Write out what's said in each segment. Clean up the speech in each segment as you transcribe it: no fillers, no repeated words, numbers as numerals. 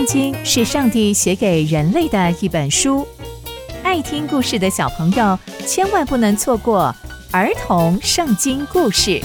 经是上帝写给人类的一本书，爱听故事的小朋友千万不能错过儿童圣经故事。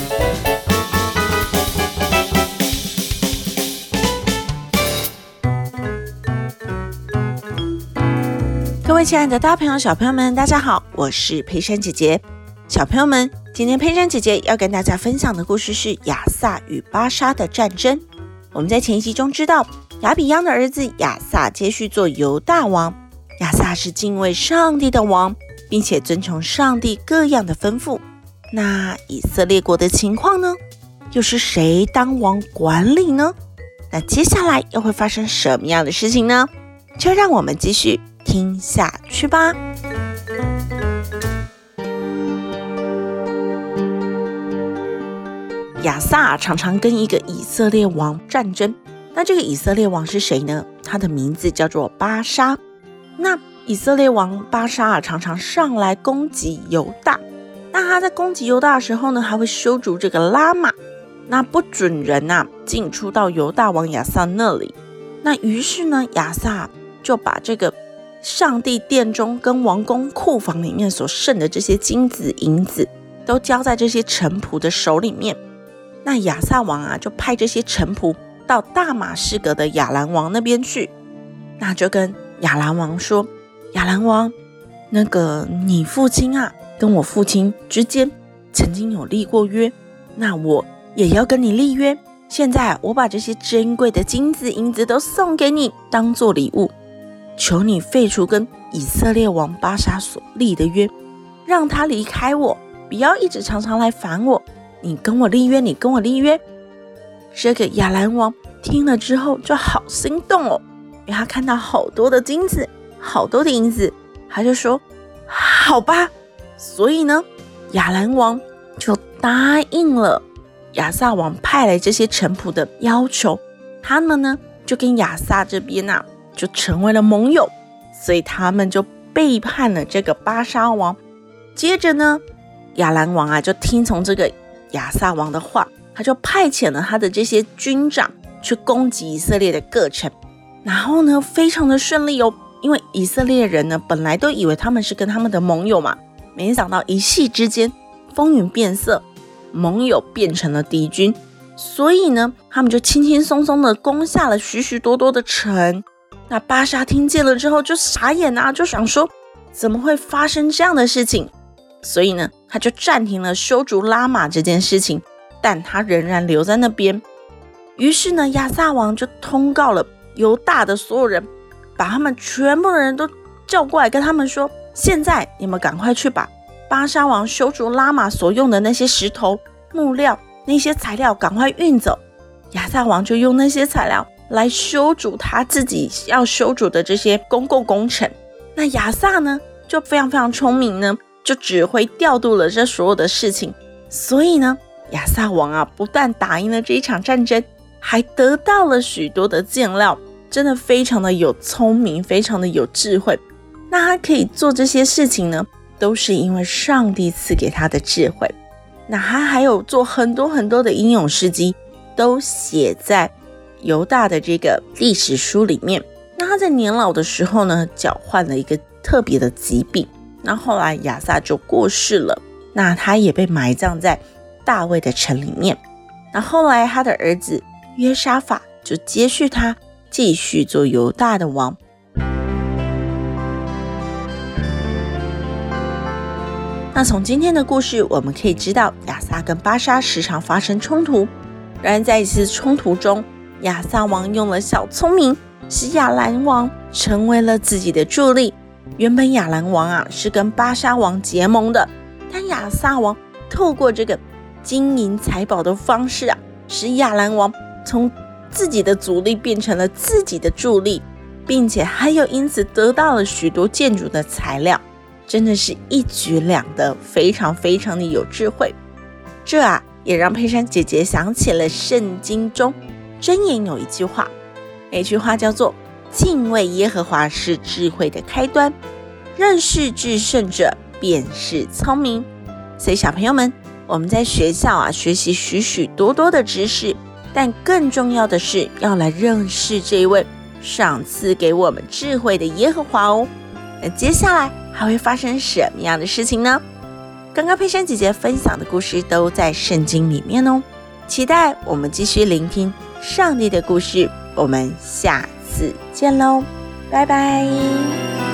各位亲爱的大朋友小朋友们，大家好，我是佩珊姐姐。小朋友们，今天佩珊姐姐要跟大家分享的故事是亚撒与巴沙的战争。我们在前一集中知道，亚比央的儿子亚撒接续做犹大王。亚撒是敬畏上帝的王，并且遵从上帝各样的吩咐。那以色列国的情况呢？又是谁当王管理呢？那接下来又会发生什么样的事情呢？就让我们继续听下去吧。亚撒常常跟一个以色列王战争，那这个以色列王是谁呢？他的名字叫做巴沙。那以色列王巴沙常常上来攻击犹大，那他在攻击犹大的时候呢，还会修筑这个拉玛，那不准人进出到犹大王亚撒那里。那于是呢，亚撒就把这个上帝殿中跟王宫库房里面所剩的这些金子银子都交在这些臣仆的手里面。那亚撒王就派这些臣仆到大马士革的亚兰王那边去，那就跟亚兰王说，亚兰王，那个你父亲跟我父亲之间曾经有立过约，那我也要跟你立约，现在我把这些珍贵的金子银子都送给你当做礼物，求你废除跟以色列王巴沙所立的约，让他离开我，不要一直常常来烦我，你跟我立约，你跟我立约。这个亚兰王听了之后就好心动哦，因为他看到好多的金子，好多的银子，他就说好吧。所以呢，亚兰王就答应了亚撒王派来这些臣仆的要求，他们呢就跟亚撒这边就成为了盟友，所以他们就背叛了这个巴沙王。接着呢，亚兰王就听从这个亚撒王的话，他就派遣了他的这些军长去攻击以色列的各城，然后呢非常的顺利哦，因为以色列人呢本来都以为他们是跟他们的盟友嘛，没想到一夕之间风云变色，盟友变成了敌军，所以呢他们就轻轻松松的攻下了许许多多的城。那巴沙听见了之后就傻眼就想说怎么会发生这样的事情，所以呢他就暂停了修筑拉玛这件事情，但他仍然留在那边。于是呢，亚撒王就通告了犹大的所有人，把他们全部的人都叫过来，跟他们说，现在你们赶快去把巴沙王修筑拉玛所用的那些石头木料那些材料赶快运走。亚撒王就用那些材料来修筑他自己要修筑的这些公共工程。那亚撒呢就非常非常聪明呢，就指挥调度了这所有的事情。所以呢，亚撒王不但打赢了这一场战争，还得到了许多的建料，真的非常的有聪明，非常的有智慧。那他可以做这些事情呢，都是因为上帝赐给他的智慧。那他还有做很多很多的英勇事迹，都写在犹大的这个历史书里面。那他在年老的时候呢，脚患了一个特别的疾病，那后来亚撒就过世了，那他也被埋葬在大卫的城里面。那后来他的儿子约沙法就接续他，继续做犹大的王。那从今天的故事我们可以知道，亚撒跟巴沙时常发生冲突，然而在一次冲突中，亚撒王用了小聪明，使亚兰王成为了自己的助力。原本亚兰王是跟巴沙王结盟的，但亚撒王透过这个金银财宝的方式使亚兰王从自己的阻力变成了自己的助力，并且还有因此得到了许多建筑的材料，真的是一举两得，非常非常的有智慧。这也让佩珊姐姐想起了圣经中箴言有一句话，那句话叫做敬畏耶和华是智慧的开端，认识至圣者便是聪明。所以小朋友们，我们在学校学习许许多多的知识，但更重要的是要来认识这一位赏赐给我们智慧的耶和华哦。那接下来还会发生什么样的事情呢？刚刚佩珊姐姐分享的故事都在圣经里面哦，期待我们继续聆听上帝的故事。我们下次见喽，拜拜。